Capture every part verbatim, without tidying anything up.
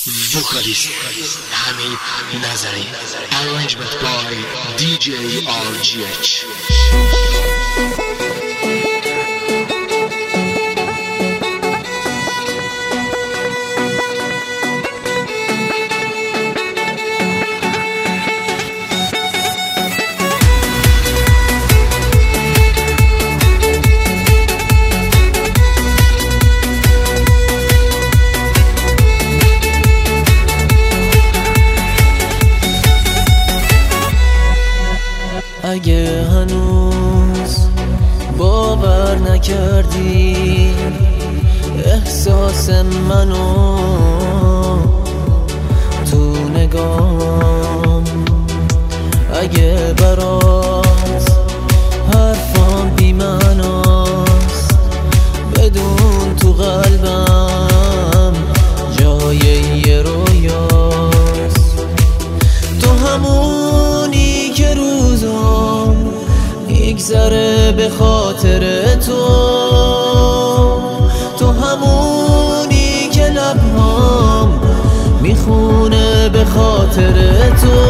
vocalist Hamid Nazari, arrangement by D J R G H. اگه هنوز باور نکردی احساس منو تو نگام، اگه برات حرفام بی معناست، بدون تو قلبم جای یه رویاست. تو همونی که روزم میگذره به خاطر تو، تو همونی که لبهام میخونه به خاطر تو.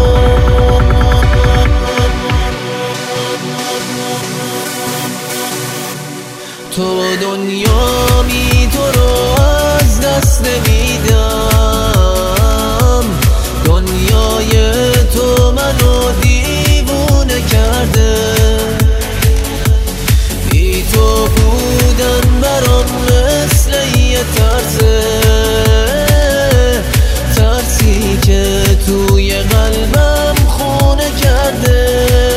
تو دنیامی، تو رو از دست نمیدم، دنیای تو منو دیوونه کرده. بی تو بودن برام مثل یه ترسه، ترسی که توی قلبم خونه کرده.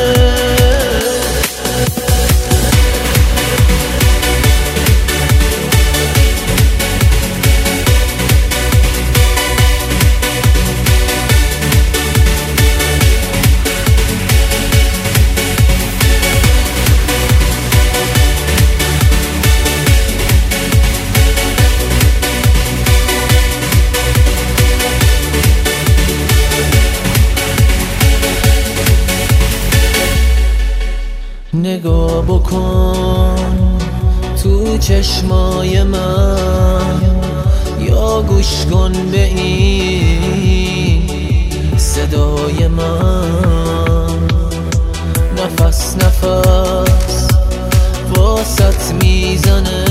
نگاه بکن تو چشمای من، یا گوش کن به این صدای من. نفس نفس واسط میزنه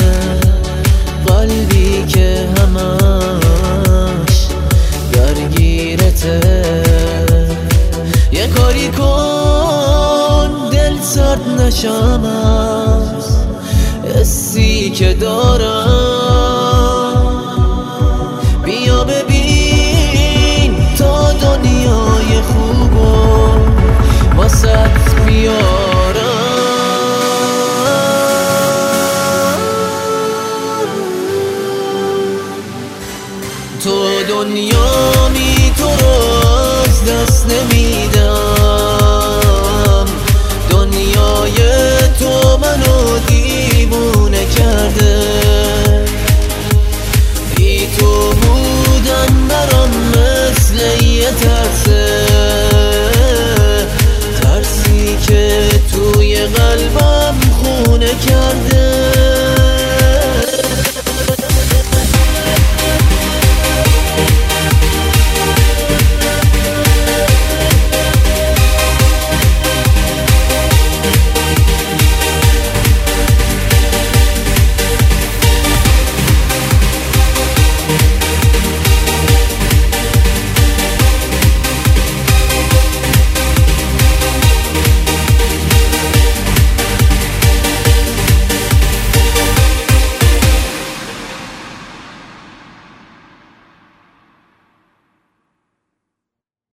قلبی که همش درگیرته. یه کاری کن دل سرد نشم از حسی که دارم. بیا ببین تا دنیای خوبو واسط بیارم. تو دنیامی، تو رو از دست نمیدم،